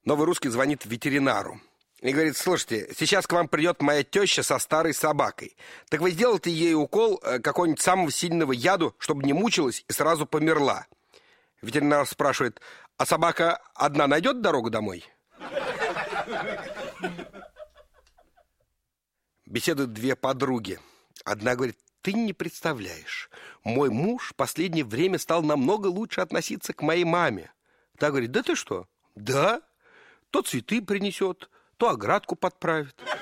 Новый русский звонит ветеринару и говорит: слушайте, сейчас к вам придет моя теща со старой собакой. Так вы сделайте ей укол какого-нибудь самого сильного яду, чтобы не мучилась и сразу померла. Ветеринар спрашивает: а собака одна найдет дорогу домой? Беседуют две подруги. Одна говорит: ты не представляешь, мой муж в последнее время стал намного лучше относиться к моей маме. Та говорит: да ты что? Да. То цветы принесет, то оградку подправит.